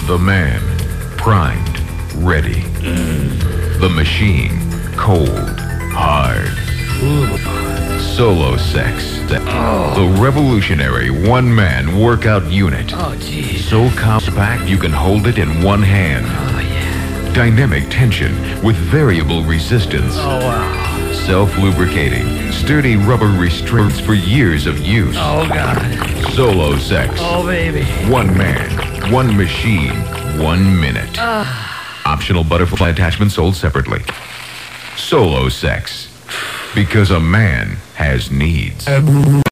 The man, primed, ready. The machine, cold, hard. Solo Sex, the revolutionary one-man workout unit. Oh, geez. So compact you can hold it in one hand. Oh, yeah. Dynamic tension with variable resistance. Oh, wow. Self-lubricating, sturdy rubber restraints for years of use. Oh, God. Solo Sex. Oh, baby. One man, one machine, 1 minute. Optional butterfly attachment sold separately. Solo Sex. Because a man has needs.